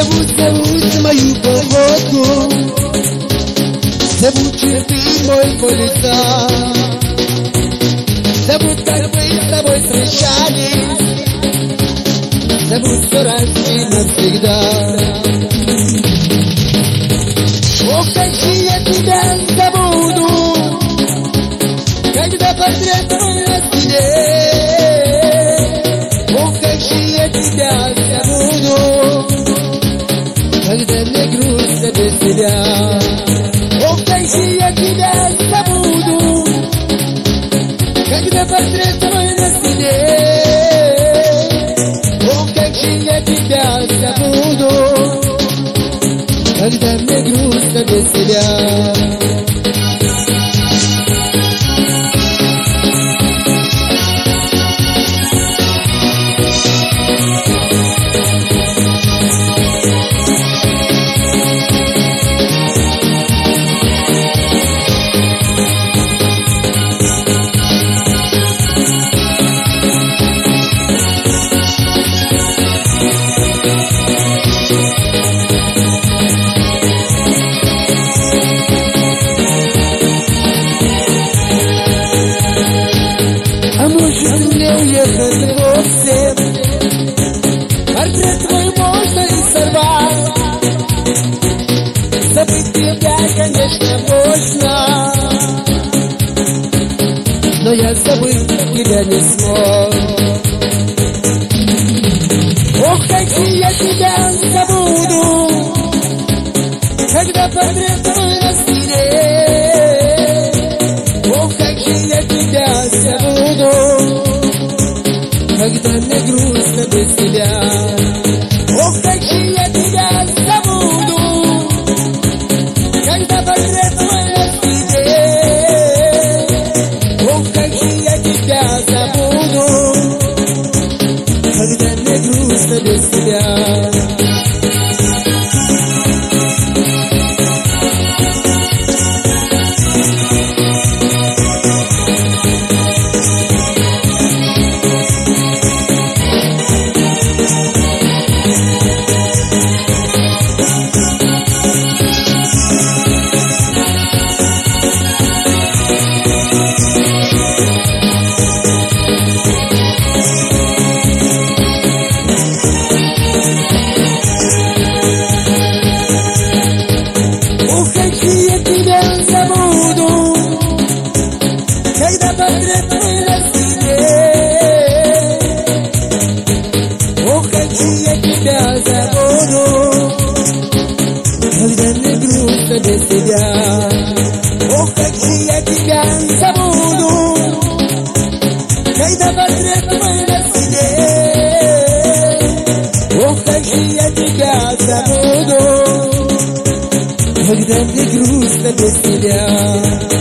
Зовут мою походку, зовут черты мой лица, зовут, как мы с тобой встречались, зовут все раз и навсегда. Ох, как же я тебя забуду, когда портрет твой на стене. Ох, как же я тебя забуду, когда мне грустно без тебя. Ох, как же я тебя забуду, когда портрет твой на стене. Ох, как же я тебя забуду, когда мне грустно без тебя. А может мне уехать вовсе, портрет твой можно и сорвать. Забыть тебя, конечно, можно, но я забыть тебя не смог. Ох, как же я тебя забуду, когда портрет твой на стене. Ох, как же я тебя забуду, когда мне грустно без тебя. Ох, как же я тебя забуду, когда портрет твой на стене. Ох, как же я тебя забуду, когда мне грустно без тебя. Когда портрет твой на стене. Ох, как же я тебя забуду, когда мне грустно без тебя. Ох, как же я тебя забуду, когда портрет твой на стене. Ох, как же я тебя забуду, когда мне грустно без тебя.